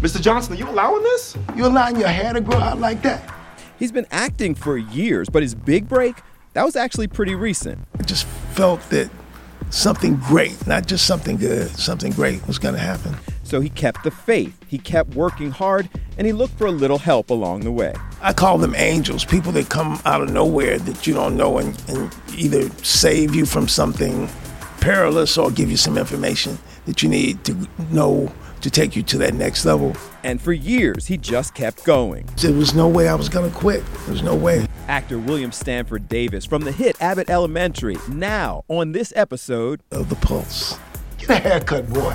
Mr. Johnson, are you allowing this? You allowing your hair to grow out like that? He's been acting for years, but his big break, that was actually pretty recent. I just felt that something great, not just something good, something great was going to happen. So he kept the faith, he kept working hard, and he looked for a little help along the way. I call them angels, people that come out of nowhere that you don't know and either save you from something perilous or give you some information that you need to know to take you to that next level. And for years, he just kept going. There was no way I was going to quit. There was no way. Actor William Stanford Davis from the hit Abbott Elementary, now on this episode of The Pulse. Get a haircut, boy.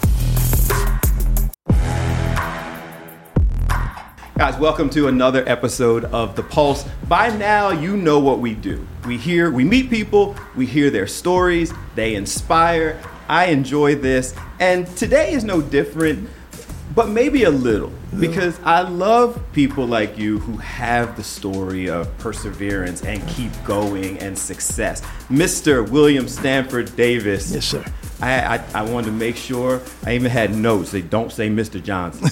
Guys, welcome to another episode of The Pulse. By now, you know what we do. We meet people, we hear their stories, they inspire. I enjoy this, and today is no different, but maybe a little, because I love people like you who have the story of perseverance and keep going and success. Mr. William Stanford Davis. Yes, sir. I wanted to make sure. I even had notes. They don't say Mr. Johnson.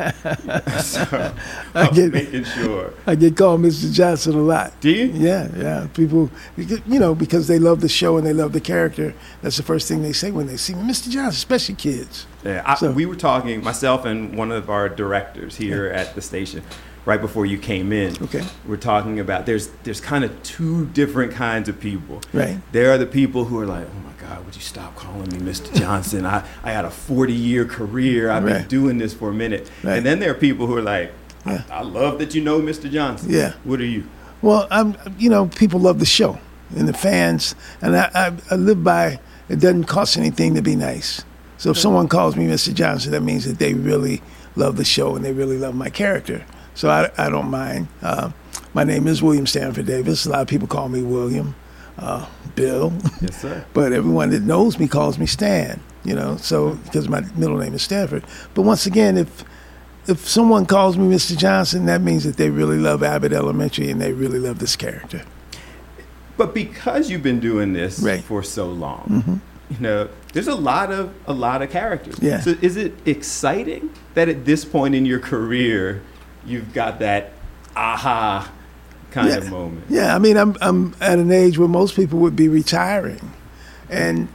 So making sure. I get called Mr. Johnson a lot. Do you? Yeah. People, because they love the show and they love the character. That's the first thing they say when they see me, Mr. Johnson, especially kids. Yeah, we were talking, myself and one of our directors here at the station, right before you came in. Okay. We're talking about there's kind of two different kinds of people. Right. There are the people who are like, oh my God, would you stop calling me Mr. Johnson? I had a 40-year career. I've been doing this for a minute. Right. And then there are people who are like, I love that you know Mr. Johnson. Yeah. What are you? Well, people love the show and the fans, and I live by, it doesn't cost anything to be nice. So if someone calls me Mr. Johnson, that means that they really love the show and they really love my character. So I don't mind. My name is William Stanford Davis. A lot of people call me William, Bill. Yes, sir. But everyone that knows me calls me Stan, so because my middle name is Stanford. But once again, if someone calls me Mr. Johnson, that means that they really love Abbott Elementary and they really love this character. But because you've been doing this for so long, there's a lot of characters. Yeah. So is it exciting that at this point in your career, you've got that aha kind of moment? Yeah, I mean, I'm at an age where most people would be retiring, and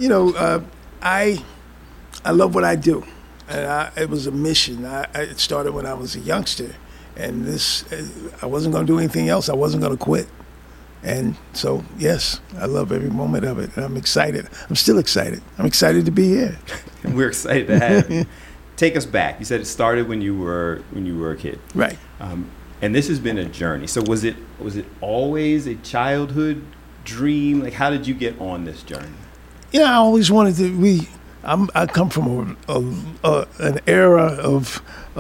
I love what I do, and it was a mission. It started when I was a youngster, and I wasn't going to do anything else. I wasn't going to quit. And so, yes, I love every moment of it. And I'm excited. I'm still excited. I'm excited to be here. And we're excited to have you. Take us back. You said it started when you were a kid. Right. And this has been a journey. So was it always a childhood dream? Like, how did you get on this journey? Yeah, I always wanted to. I come from an era of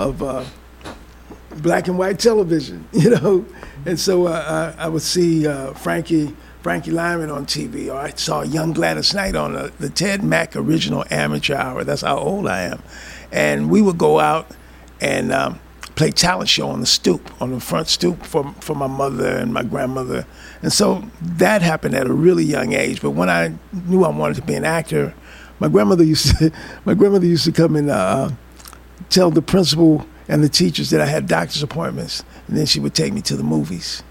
black and white television, and so I would see Frankie Lyman on TV, or I saw Young Gladys Knight on the Ted Mack Original Amateur Hour. That's how old I am, and we would go out and play talent show on the front stoop for my mother and my grandmother, and so that happened at a really young age. But when I knew I wanted to be an actor, my grandmother used to come and tell the principal and the teachers that I had doctor's appointments, and then she would take me to the movies.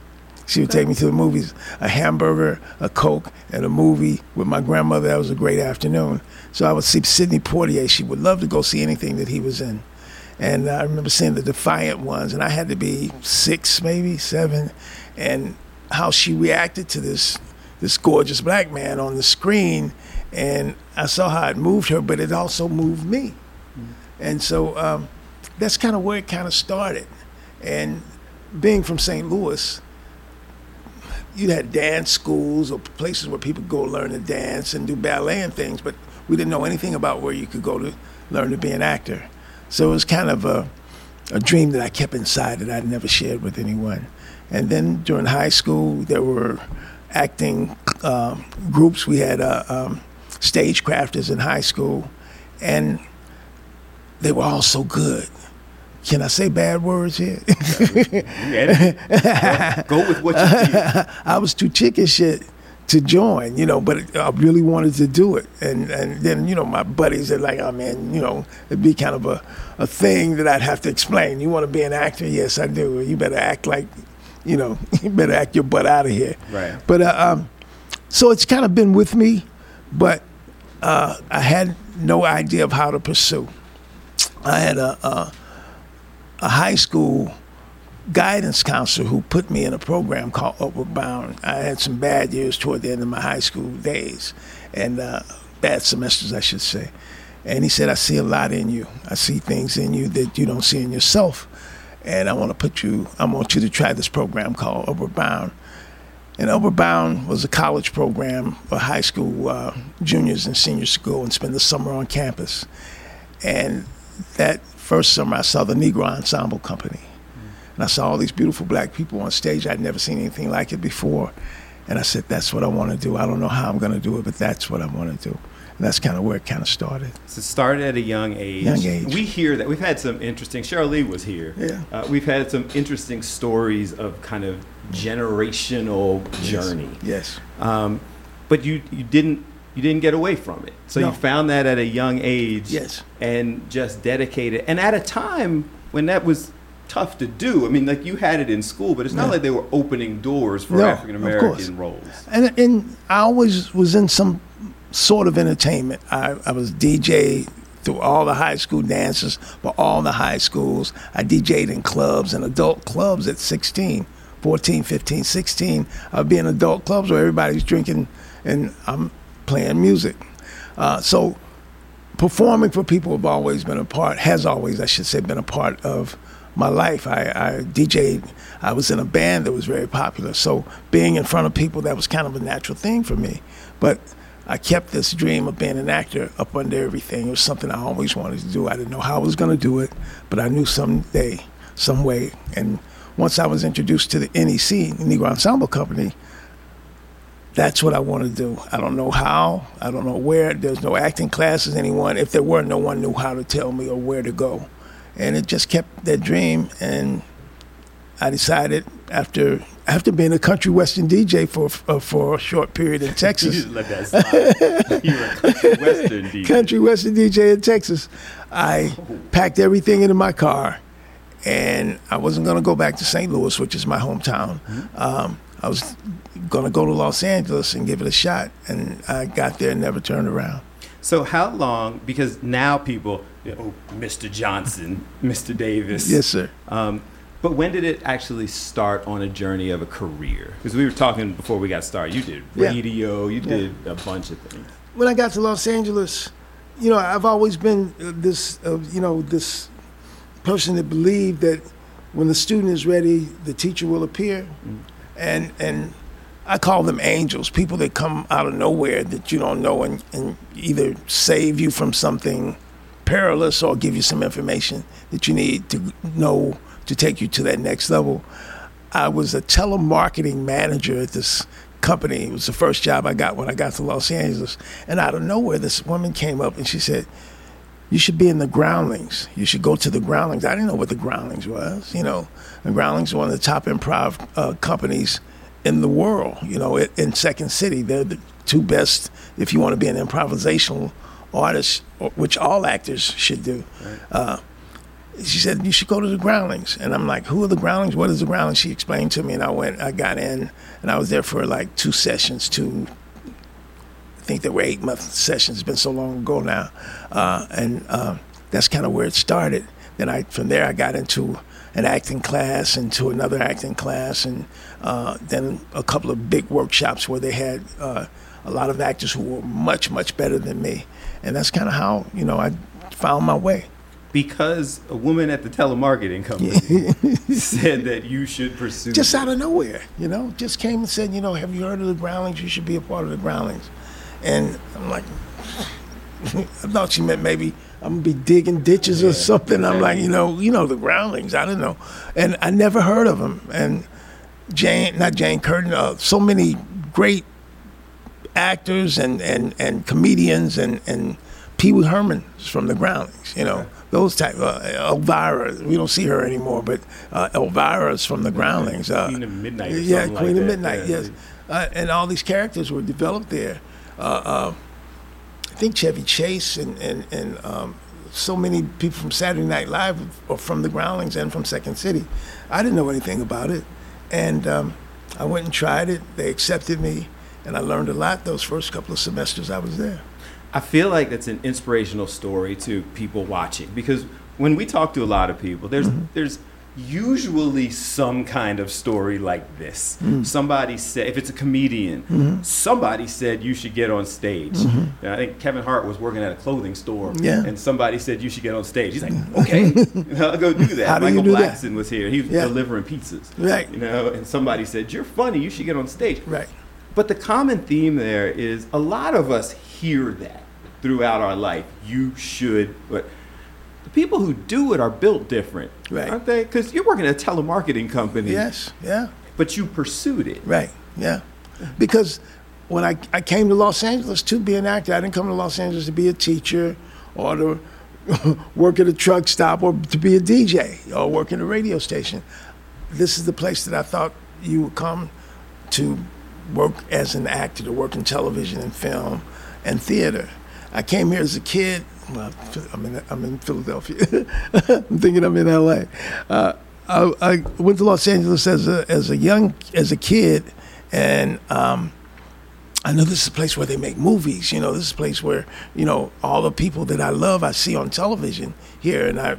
A hamburger, a Coke, and a movie with my grandmother. That was a great afternoon. So I would see Sidney Poitier. She would love to go see anything that he was in. And I remember seeing the Defiant Ones, and I had to be 6, maybe 7, and how she reacted to this gorgeous black man on the screen, and I saw how it moved her, but it also moved me. And so that's kind of where it kind of started. And being from St. Louis, you had dance schools or places where people go learn to dance and do ballet and things, but we didn't know anything about where you could go to learn to be an actor. So it was kind of a dream that I kept inside that I'd never shared with anyone. And then during high school, there were acting groups. We had stagecrafters in high school, and they were all so good. Can I say bad words here? Go with what you feel. I was too chicken shit to join, but I really wanted to do it. And then, my buddies are like, oh man, it'd be kind of a thing that I'd have to explain. You want to be an actor? Yes, I do. You better act like, you better act your butt out of here. Right. But so it's kind of been with me, but I had no idea of how to pursue. I had a high school guidance counselor who put me in a program called Upward Bound. I had some bad years toward the end of my high school days, and bad semesters, I should say. And he said, I see a lot in you. I see things in you that you don't see in yourself. And I want you to try this program called Upward Bound. And Upward Bound was a college program for high school juniors and seniors to go and spend the summer on campus. And that first summer, I saw the Negro Ensemble Company. And I saw all these beautiful black people on stage. I'd never seen anything like it before. And I said, that's what I want to do. I don't know how I'm going to do it, but that's what I want to do. And that's kind of where it kind of started. So it started at a young age. Young age. We hear that. We've had some interesting, Cheryl Lee was here. Yeah. We've had some interesting stories of kind of generational journey. Yes. But you didn't get away from it. So No. you found that at a young age. Yes. And just dedicated. And at a time when that was tough to do. I mean, like you had it in school, but it's not like they were opening doors for No, African American roles. And I always was in some sort of entertainment. I was DJ through all the high school dances for all the high schools. I DJ'd in clubs and adult clubs at 16, 14, 15, 16. I'd be in adult clubs where everybody's drinking and I'm playing music. So performing for people has always, I should say, been a part of my life. I DJ'd. I was in a band that was very popular. So being in front of people, that was kind of a natural thing for me. But I kept this dream of being an actor up under everything. It was something I always wanted to do. I didn't know how I was going to do it, but I knew someday, some way. And once I was introduced to the NEC, Negro Ensemble Company, that's what I want to do. I don't know how. I don't know where. There's no acting classes, anyone. If there were, no one knew how to tell me or where to go. And it just kept that dream. And I decided after being a country western DJ for a short period in Texas. You just let that slide. You were a country western DJ. Country western DJ in Texas. I packed everything into my car, and I wasn't going to go back to St. Louis, which is my hometown. I was going to go to Los Angeles and give it a shot, and I got there and never turned around. So how long, because now people, Mr. Johnson, Mr. Davis. Yes, sir. But when did it actually start on a journey of a career? Because we were talking before we got started. You did radio, you did a bunch of things. When I got to Los Angeles, I've always been this person that believed that when the student is ready, the teacher will appear. And I call them angels, people that come out of nowhere that you don't know and either save you from something perilous or give you some information that you need to know to take you to that next level. I was a telemarketing manager at this company. It was the first job I got when I got to Los Angeles. And out of nowhere, this woman came up and she said, you should be in the Groundlings. You should go to the Groundlings. I didn't know what the Groundlings was. The Groundlings are one of the top improv companies in the world, in Second City. They're the two best if you want to be an improvisational artist, which all actors should do. Right. She said, you should go to the Groundlings. And I'm like, who are the Groundlings? What is the Groundlings? She explained to me, and I got in, and I was there for like 2 sessions, I think there were 8-month sessions. It's been so long ago now. And that's kind of where it started. Then from there, I got into an acting class, into another acting class, and then a couple of big workshops where they had a lot of actors who were much, much better than me. And that's kind of how, I found my way. Because a woman at the telemarketing company said that you should pursue just out of nowhere, just came and said, have you heard of the Groundlings? You should be a part of the Groundlings. And I'm like, I thought she meant maybe I'm going to be digging ditches or something. I'm like, the Groundlings. I don't know. And I never heard of them. And not Jane Curtin, so many great actors and comedians and Pee Wee Herman from the Groundlings, those type. Elvira, we don't see her anymore, but Elvira's from the Groundlings. Queen of Midnight. Queen of Midnight. Yes. and all these characters were developed there. I think Chevy Chase and so many people from Saturday Night Live or from the Groundlings and from Second City. I didn't know anything about it, and I went and tried it. They accepted me, and I learned a lot those first couple of semesters I was there. I feel like that's an inspirational story to people watching, because when we talk to a lot of people, there's usually some kind of story like this. Somebody said, if it's a comedian, somebody said you should get on stage. I think Kevin Hart was working at a clothing store, and somebody said you should get on stage. He's like, okay, I'll go do that. How do Michael you do Blackson that? was here. He was delivering pizzas. Right. And somebody said, you're funny, you should get on stage. Right. But the common theme there is a lot of us hear that throughout our life. You should, but the people who do it are built different, aren't they? Because you're working at a telemarketing company. Yes, yeah. But you pursued it. Right, yeah. Because when I came to Los Angeles to be an actor, I didn't come to Los Angeles to be a teacher or to work at a truck stop or to be a DJ or work in a radio station. This is the place that I thought you would come to work as an actor, to work in television and film and theater. I came here as a kid. Well, I'm in Philadelphia. I'm thinking I'm in LA. I went to Los Angeles as a kid, and I know this is a place where they make movies. This is a place where all the people that I love I see on television here, and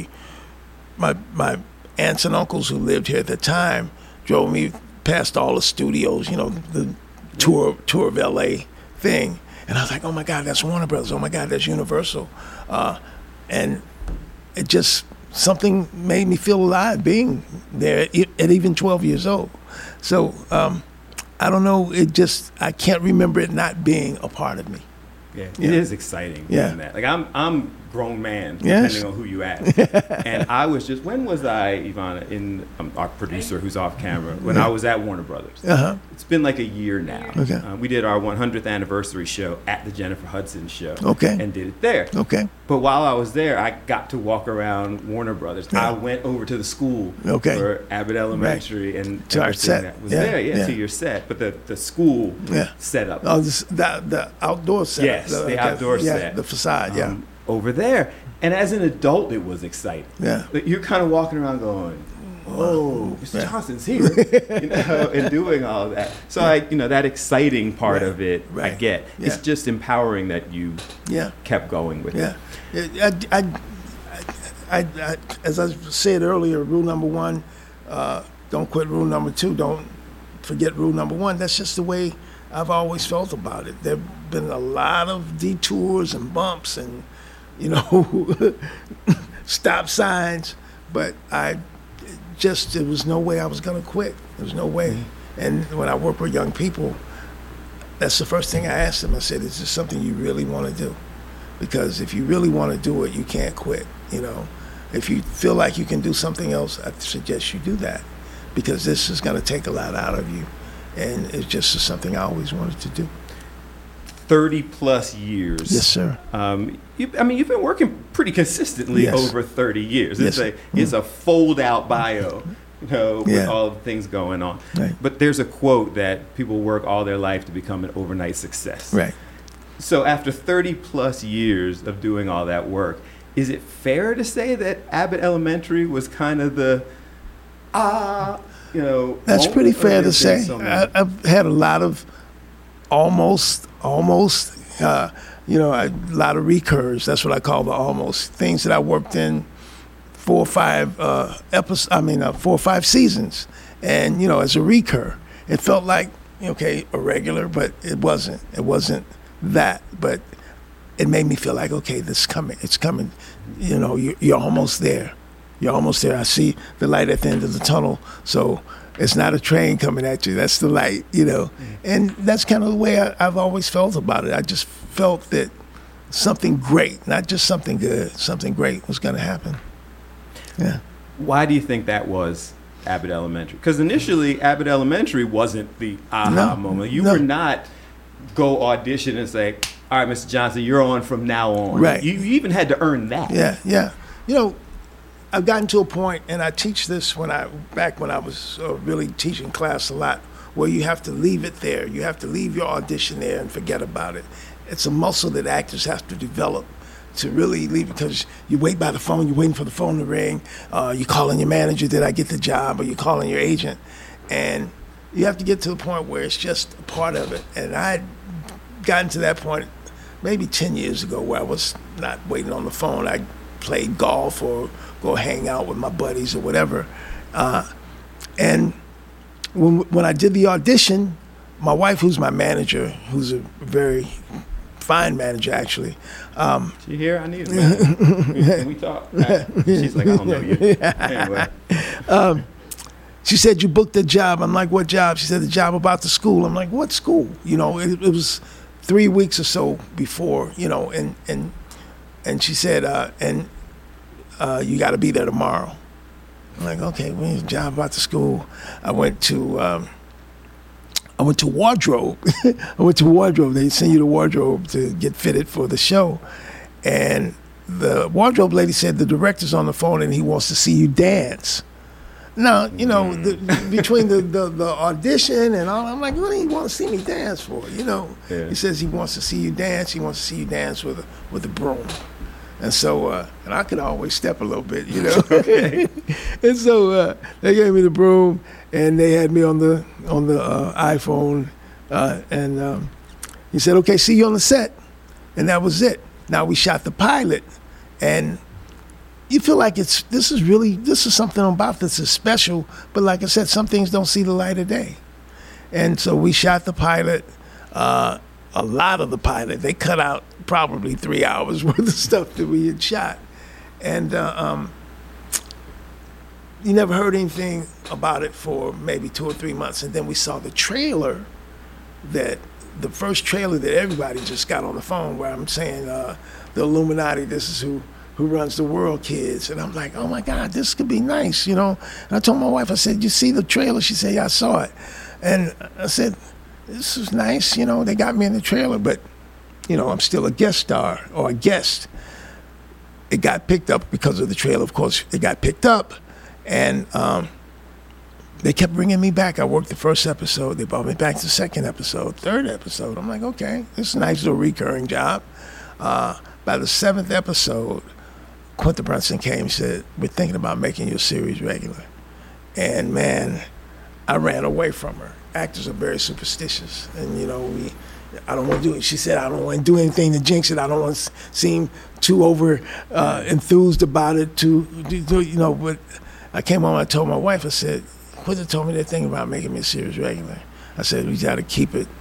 my aunts and uncles who lived here at the time drove me past all the studios, the tour of LA thing. And I was like, oh my God, that's Warner Brothers. Oh my God, that's Universal. And it just, something made me feel alive being there at even 12 years old. So I don't know, I can't remember it not being a part of me. Yeah, it is exciting doing that. Like I'm grown man, Yes. depending on who you ask. And I was just, when was I, Ivana, in our producer who's off camera, when I was at Warner Brothers. It's been like a year now. Okay. We did our 100th anniversary show at the Jennifer Hudson show. Okay. And did it there. Okay. But while I was there, I got to walk around Warner Brothers. Yeah. I went over to the school Okay. for Abbott Elementary and To our everything set. that was Yeah, there. yeah. To your set. But the school set up. Oh, the outdoor set. Yes, the outdoor set. The facade, over there. And as an adult, it was exciting. Yeah. Like, you're kind of walking around going, whoa, Mr. Johnson's here, and doing all of that. So that exciting part of it, I get. Yeah. It's just empowering that you kept going with it. I as I said earlier, rule number one, don't quit. Rule number two, don't forget rule number one. That's just the way I've always felt about it. There have been a lot of detours and bumps and, stop signs, but there was no way I was going to quit. There was no way. And when I work with young people, that's the first thing I asked them. I said, is this something you really want to do? Because if you really want to do it, you can't quit, If you feel like you can do something else, I suggest you do that, because this is going to take a lot out of you. And it's just something I always wanted to do. 30 plus years. Yes, sir. You've been working pretty consistently over 30 years. Yes. It's a fold out bio, with all the things going on. Right. But there's a quote that people work all their life to become an overnight success. Right. So after 30 plus years of doing all that work, is it fair to say that Abbott Elementary was kind of the, That's pretty fair to say. I've had a lot of almost, a lot of recurs. That's what I call the almost. Things that I worked in 4 or 5 seasons. And, as a recur, it felt like, a regular, but it wasn't. It wasn't that. But it made me feel like, okay, it's coming. You're almost there. You're almost there. I see the light at the end of the tunnel. So it's not a train coming at you. That's the light, And that's kind of the way I've always felt about it. I just felt that something great, not just something good, something great was going to happen. Yeah. Why do you think that was Abbott Elementary? Because initially, Abbott Elementary wasn't the moment. You were not go audition and say, all right, Mr. Johnson, you're on from now on. Right. You even had to earn that. Yeah. I've gotten to a point, and I teach this back when I was really teaching class a lot where you have to leave it there. You have to leave your audition there and forget about it. It's a muscle that actors have to develop to really leave, because you wait by the phone, you're waiting for the phone to ring, you're calling your manager, did I get the job, or you're calling your agent, and you have to get to the point where it's just a part of it. And I had gotten to that point maybe 10 years ago where I was not waiting on the phone. I played golf or go hang out with my buddies or whatever. And when I did the audition, my wife, who's my manager, who's a very fine manager actually. She here? I need a manager. Can we talk? She's like, I don't know you. Anyway. She said, you booked a job. I'm like, what job? She said, the job about the school. I'm like, what school? You know, it was 3 weeks or so before, you know, and she said, you got to be there tomorrow. I'm like, okay, well, a job about the school. I went to wardrobe. I went to wardrobe. They send you to wardrobe to get fitted for the show. And the wardrobe lady said, the director's on the phone and he wants to see you dance. Now, you know, between the audition and all, I'm like, what do you want to see me dance for? You know, He says he wants to see you dance. He wants to see you dance with a broom. And so, and I could always step a little bit, you know. And so they gave me the broom, and they had me on the iPhone, and he said, "Okay, see you on the set," and that was it. Now we shot the pilot, and you feel like this is something about this is special, but like I said, some things don't see the light of day. And so we shot the pilot, a lot of the pilot. They cut out probably 3 hours worth of stuff that we had shot. And you never heard anything about it for maybe 2 or 3 months. And then we saw the trailer, the first trailer that everybody just got on the phone, where I'm saying, the Illuminati, this is who runs the world, kids. And I'm like, oh my God, this could be nice, you know. And I told my wife, I said, you see the trailer? She said, yeah, I saw it. And I said, this is nice, you know, they got me in the trailer, but, you know, I'm still a guest star or a guest. It got picked up because of the trailer, of course. It got picked up, and they kept bringing me back. I worked the first episode. They brought me back to the second episode, third episode. I'm like, okay, this is a nice little recurring job. By the seventh episode, Quinta Brunson came and said, we're thinking about making you a series regular. And man, I ran away from her. Actors are very superstitious, and you know, I don't want to do it. She said, I don't want to do anything to jinx it. I don't want to seem too over enthused about it. You know, but I came home, I told my wife, I said, Quinta told me that thing about making me a series regular. I said, we got to keep it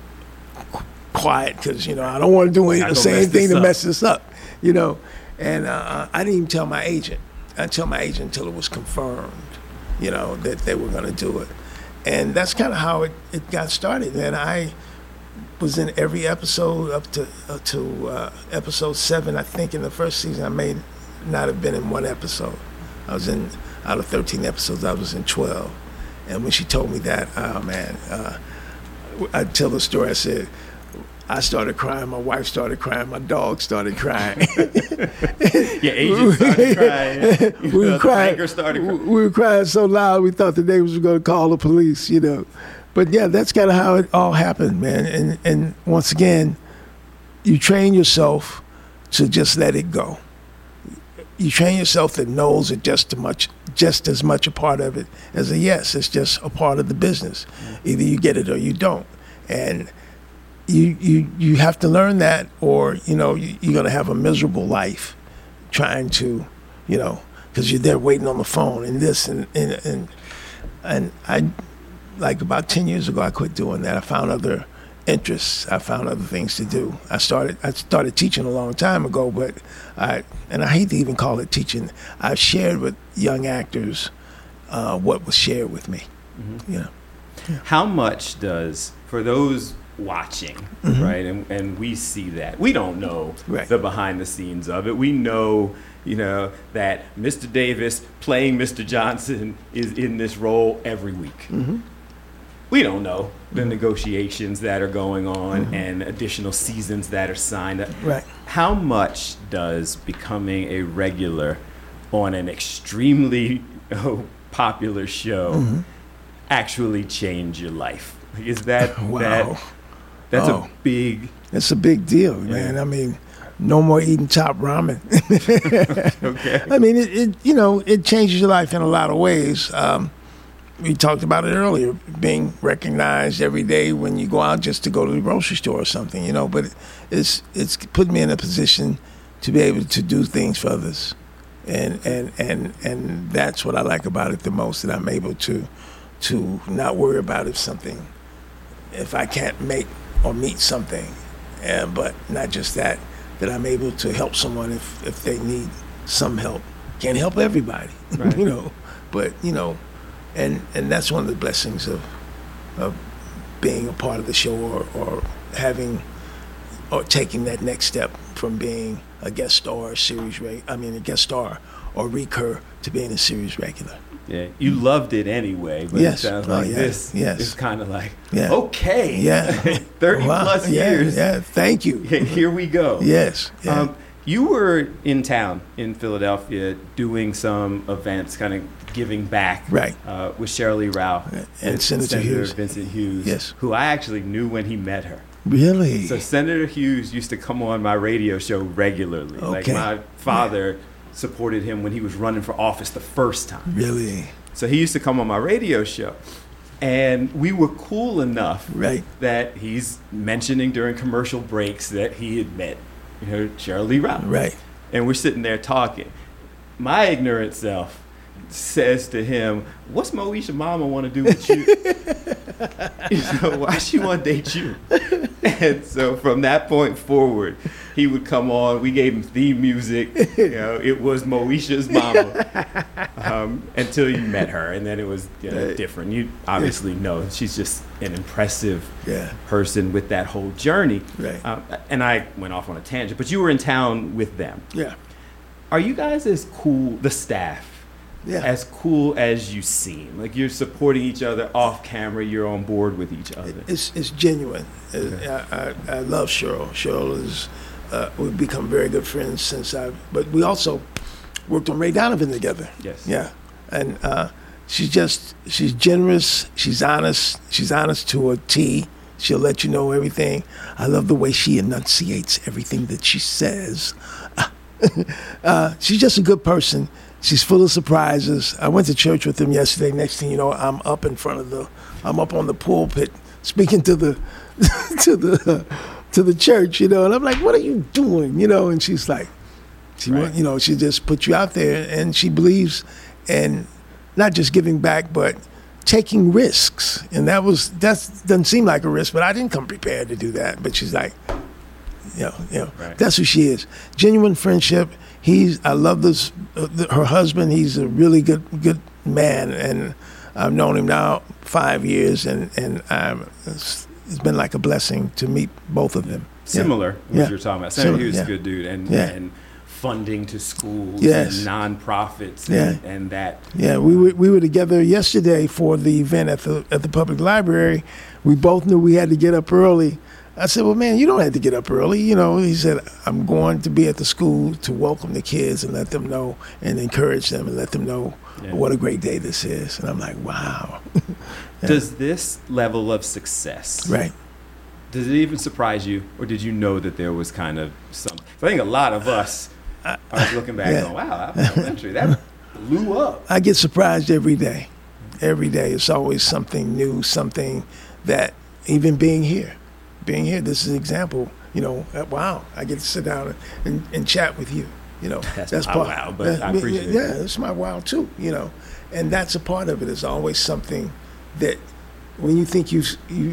quiet, because, you know, I don't want to do anything, say anything to mess this up, you know. And I didn't even tell my agent. I didn't tell my agent until it was confirmed, you know, that they were going to do it. And that's kind of how it got started. And I was in every episode up to episode 7. I think in the first season I may not have been in one episode. I was out of 13 episodes, I was in 12. And when she told me that, oh man, I tell the story, I said, I started crying, my wife started crying, my dog started crying. Your agent started crying. We were crying. We were crying so loud we thought the neighbors were going to call the police, you know. But yeah, that's kind of how it all happened, man. And once again, you train yourself to just let it go. You train yourself that no's are just as much a part of it as a yes. It's just a part of the business. Either you get it or you don't. And you have to learn that, or, you know, you're going to have a miserable life trying to, you know, because you're there waiting on the phone and this and I, like about 10 years ago, I quit doing that. I found other interests. I found other things to do. I started teaching a long time ago, but I hate to even call it teaching. I've shared with young actors what was shared with me. Mm-hmm. You know. Yeah. How much does, for those watching, mm-hmm. right, and we see that, we don't know the behind the scenes of it. We know, you know, that Mr. Davis playing Mr. Johnson is in this role every week. Mm-hmm. We don't know the negotiations that are going on, mm-hmm. and additional seasons that are signed up. Right. How much does becoming a regular on an extremely popular show, mm-hmm. actually change your life? Is that Wow. that's Oh. a big It's a big deal, man. I mean, no more eating top ramen. okay. I mean, it changes your life in a lot of ways. We talked about it earlier, being recognized every day when you go out just to go to the grocery store or something, but it's put me in a position to be able to do things for others. And that's what I like about it the most, that I'm able to not worry about if I can't make or meet something, but not just that I'm able to help someone if they need some help. Can't help everybody, Right. but and that's one of the blessings of being a part of the show or having or taking that next step from being a guest star, a guest star or recur to being a series regular. Yeah, you loved it anyway, but Yes. it sounds Oh, like yeah. this Yes. is kind of like, Yeah. okay, Yeah. 30 Wow. plus Yeah, years. Yeah, thank you. Here we go. Yes. Yeah. You were in town in Philadelphia doing some events, kind of giving back, Right. with Shirley Rao And Senator Hughes. Vincent Hughes, Yes. who I actually knew when he met her. Really? So Senator Hughes used to come on my radio show regularly. Like Okay. my father supported him when he was running for office the first time. Really? So he used to come on my radio show. And we were cool enough Right. that he's mentioning during commercial breaks that he had met, Shirley Rao. Right. And we're sitting there talking. My ignorant self says to him, "What's Moesha mama want to do with you? Why she want to date you?" And so from that point forward, he would come on. We gave him theme music. It was Moesha's mama until you met her, and then it was different. You obviously know she's just an impressive Yeah. person with that whole journey. Right. And I went off on a tangent, but you were in town with them. Yeah. Are you guys as cool, the staff, Yeah. as cool as you seem? Like you're supporting each other off camera, you're on board with each other. It's genuine. I love Cheryl. Cheryl is we've become very good friends but we also worked on Ray Donovan together. Yes. Yeah, and she's generous. She's honest. She's honest to a T. She'll let you know everything. I love the way she enunciates everything that she says. She's just a good person. She's full of surprises. I went to church with them yesterday. Next thing you know, I'm up on the pulpit speaking to the to the church, and I'm like, "What are you doing?" And she's like, she just put you out there, and she believes in not just giving back, but taking risks. And that doesn't seem like a risk, but I didn't come prepared to do that. But she's like, Right. That's who she is. Genuine friendship. I love this. Her husband. He's a really good man, and I've known him now 5 years, and it's been like a blessing to meet both of them. Similar, what Yeah. you're talking about. Senator Similar, Hughes is yeah. a good dude, and Yeah. funding to schools Yes. and nonprofits, Yeah. and that. Yeah, we were together yesterday for the event at the public library. We both knew we had to get up early. I said, "Well, man, you don't have to get up early." He said, "I'm going to be at the school to welcome the kids and let them know and encourage them and let them know what a great day this is." And I'm like, "Wow." Yeah. Does this level of success, Right. does it even surprise you, or did you know that there was kind of something? I think a lot of us are looking back Yeah. going, "Wow, elementary, that blew up." I get surprised every day. Every day, it's always something new, something that even being here, this is an example. Wow, I get to sit down and chat with you. That's my wow, but I appreciate it. Yeah, it's my wow too. And that's a part of it. It's always something that when you think you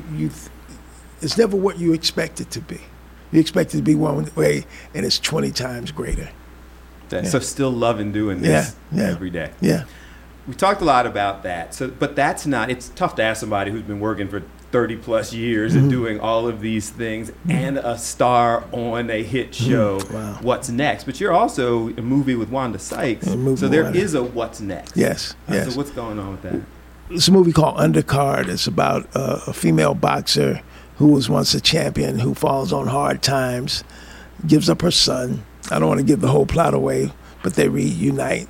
it's never what you expect it to be. You expect it to be one way, and it's 20 times greater. So still loving doing this Yeah. every day. Yeah. We talked a lot about that. But that's not. It's tough to ask somebody who's been working for 30 plus years and doing all of these things and a star on a hit show. Wow. What's next? But you're also a movie with Wanda Sykes. So there is a what's next. Yes. Yes. So what's going on with that? It's a movie called Undercard. It's about a female boxer who was once a champion who falls on hard times, gives up her son. I don't want to give the whole plot away, but they reunite,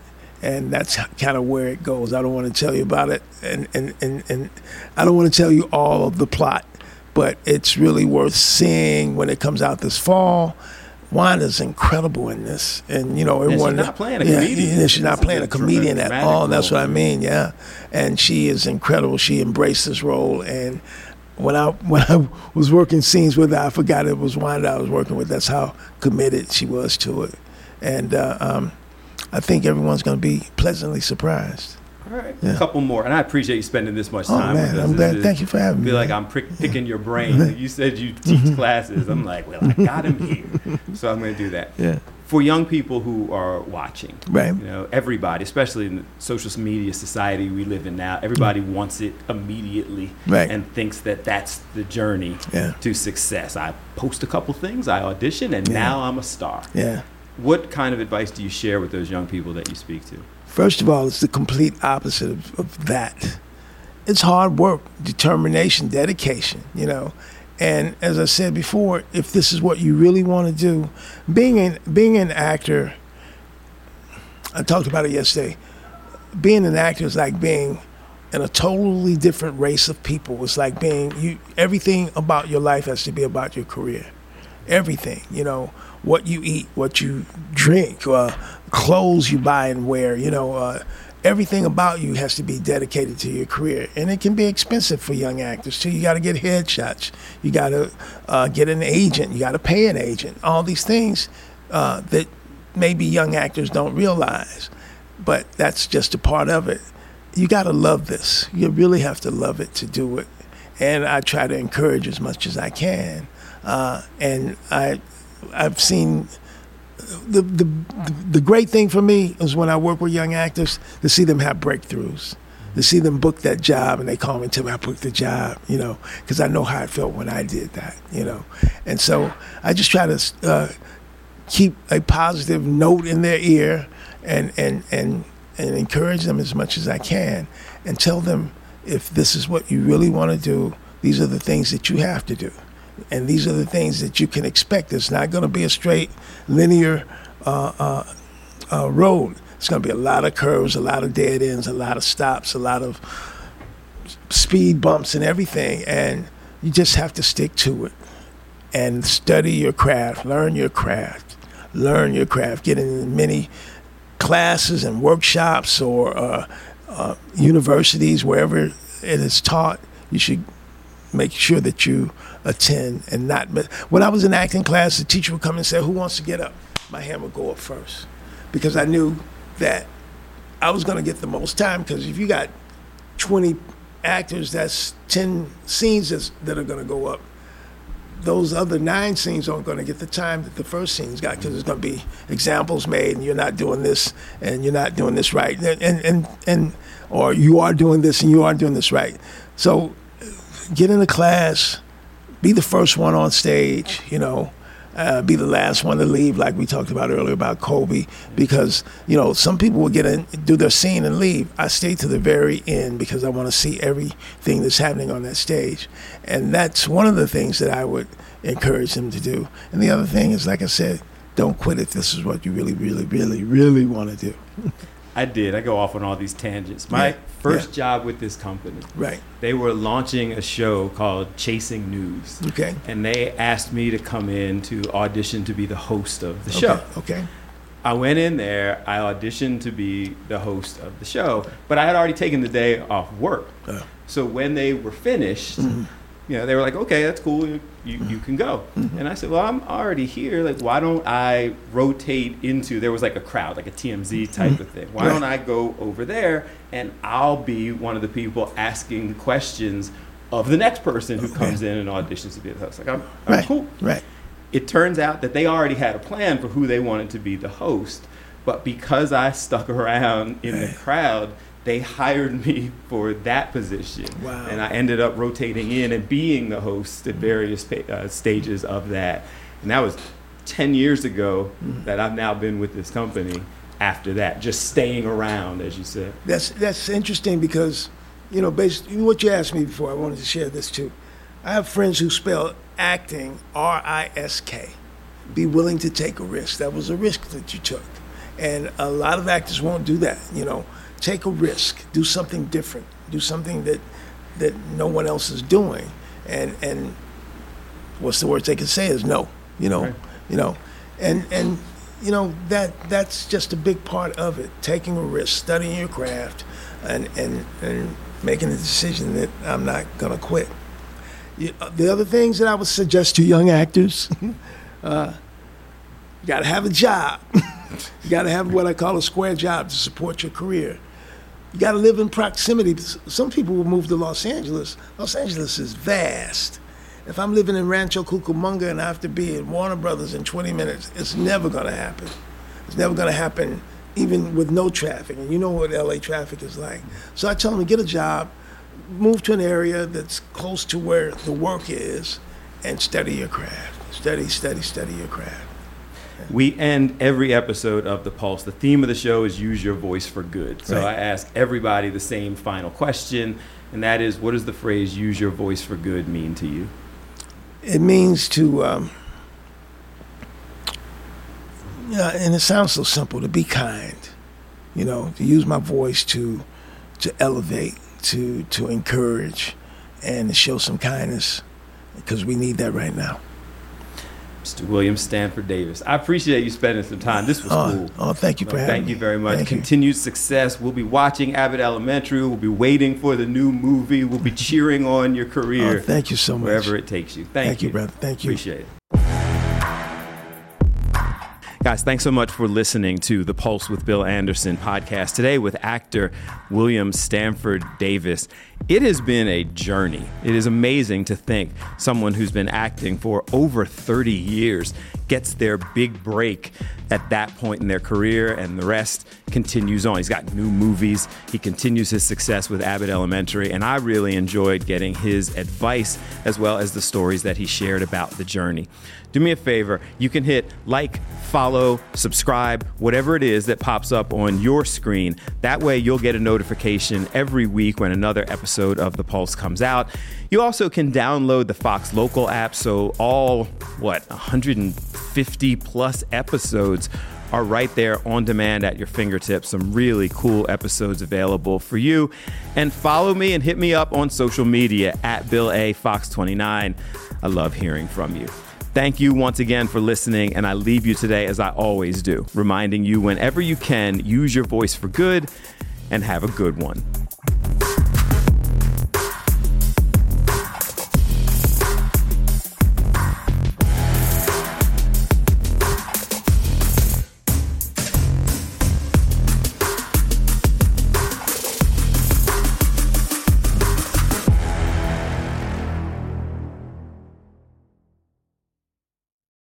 And that's kind of where it goes. I don't want to tell you about it, and I don't want to tell you all of the plot, but it's really worth seeing when it comes out this fall. Wanda's incredible in this, and everyone. She's not playing a comedian. She's not playing a comedian at all. That's what I mean. Yeah, and she is incredible. She embraced this role, and when I was working scenes with her, I forgot it was Wanda I was working with. That's how committed she was to it, and I think everyone's going to be pleasantly surprised. All right, a couple more, and I appreciate you spending this much time. Man, I'm glad. Thank you for having me. I feel like I'm picking your brain. You said you teach classes. I'm like, well, I got him here, so I'm going to do that. Yeah. For young people who are watching, right? Everybody, especially in the social media society we live in now, everybody wants it immediately, right? And thinks that that's the journey to success. I post a couple things, I audition, and now I'm a star. Yeah. What kind of advice do you share with those young people that you speak to? First of all, it's the complete opposite of that. It's hard work, determination, dedication, And as I said before, if this is what you really want to do, being an actor, I talked about it yesterday, being an actor is like being in a totally different race of people. It's like everything about your life has to be about your career. Everything, what you eat, what you drink, clothes you buy and wear, everything about you has to be dedicated to your career. And it can be expensive for young actors too. You got to get headshots. You got to get an agent. You got to pay an agent. All these things that maybe young actors don't realize, but that's just a part of it. You got to love this. You really have to love it to do it. And I try to encourage as much as I can. And I've seen the great thing for me is when I work with young actors to see them have breakthroughs, to see them book that job, and they call me and tell me I booked the job, because I know how I felt when I did that, And so I just try to keep a positive note in their ear and encourage them as much as I can, and tell them if this is what you really want to do, these are the things that you have to do. And these are the things that you can expect. It's not going to be a straight, linear road. It's going to be a lot of curves, a lot of dead ends, a lot of stops, a lot of speed bumps and everything. And you just have to stick to it and study your craft, learn your craft, get in many classes and workshops or universities, wherever it is taught. You should make sure that you attend and not miss. When I was in acting class, the teacher would come and say, who wants to get up? My hand would go up first, because I knew that I was going to get the most time, because if you got 20 actors, that's 10 scenes that are going to go up. Those other 9 scenes aren't going to get the time that the first scenes got, because there's going to be examples made, and you're not doing this, and you're not doing this right, and or you are doing this, and you aren't doing this right. So get in the class, be the first one on stage, be the last one to leave, like we talked about earlier about Kobe, because, some people will get in, do their scene and leave. I stay to the very end because I want to see everything that's happening on that stage. And that's one of the things that I would encourage them to do. And the other thing is, like I said, don't quit if this is what you really, really, really, really want to do. I go off on all these tangents. My first job with this company, right? They were launching a show called Chasing News. Okay. And they asked me to come in to audition to be the host of the show. Okay. I went in there, I auditioned to be the host of the show, but I had already taken the day off work. So when they were finished, they were like, okay, that's cool, you can go. And I said, well, I'm already here, like, why don't I rotate into, there was like a crowd, like a TMZ type of thing. Why don't I go over there and I'll be one of the people asking questions of the next person who comes in and auditions to be the host. Like, I'm cool. Right. It turns out that they already had a plan for who they wanted to be the host, but because I stuck around in the crowd, they hired me for that position. Wow. And I ended up rotating in and being the host at various stages of that. And that was 10 years ago that I've now been with this company after that, just staying around, as you said. That's interesting because, basically what you asked me before, I wanted to share this too. I have friends who spell acting, R-I-S-K. Be willing to take a risk. That was a risk that you took. And a lot of actors won't do that. Take a risk, do something different, do something that no one else is doing. And what's the worst they can say is no. Right. That's just a big part of it. Taking a risk, studying your craft, and making a decision that I'm not gonna quit. The other things that I would suggest to young actors, you gotta have a job. You gotta have what I call a square job to support your career. You gotta live in proximity. Some people will move to Los Angeles. Los Angeles is vast. If I'm living in Rancho Cucamonga and I have to be at Warner Brothers in 20 minutes, it's never gonna happen. It's never gonna happen even with no traffic. And you know what LA traffic is like. So I tell them to get a job, move to an area that's close to where the work is, and study your craft. Study your craft. We end every episode of The Pulse. The theme of the show is use your voice for good. So Right. I ask everybody the same final question, and that is, what does the phrase use your voice for good mean to you? It means to, and it sounds so simple, to be kind, to use my voice to elevate, to encourage, and to show some kindness, because we need that right now. Mr. William Stanford Davis, I appreciate you spending some time. This was cool. Oh, thank you for having me. Thank you very much. Thank you. Continued success. We'll be watching Abbott Elementary. We'll be waiting for the new movie. We'll be cheering on your career. Oh, thank you so much. Wherever it takes you. Thank you, brother. Thank you. Appreciate it. Guys, thanks so much for listening to the Pulse with Bill Anderson podcast today with actor William Stanford Davis. It has been a journey. It is amazing to think someone who's been acting for over 30 years gets their big break at that point in their career, and the rest continues on. He's got new movies. He continues his success with Abbott Elementary, and I really enjoyed getting his advice as well as the stories that he shared about the journey. Do me a favor. You can hit like, follow, subscribe, whatever it is that pops up on your screen. That way you'll get a notification every week when another episode of The Pulse comes out. You also can download the Fox Local app, so all, 150 plus episodes are right there on demand at your fingertips. Some really cool episodes available for you. And follow me and hit me up on social media at Bill A. Fox29. I love hearing from you. Thank you once again for listening, and I leave you today as I always do, reminding you whenever you can, use your voice for good and have a good one.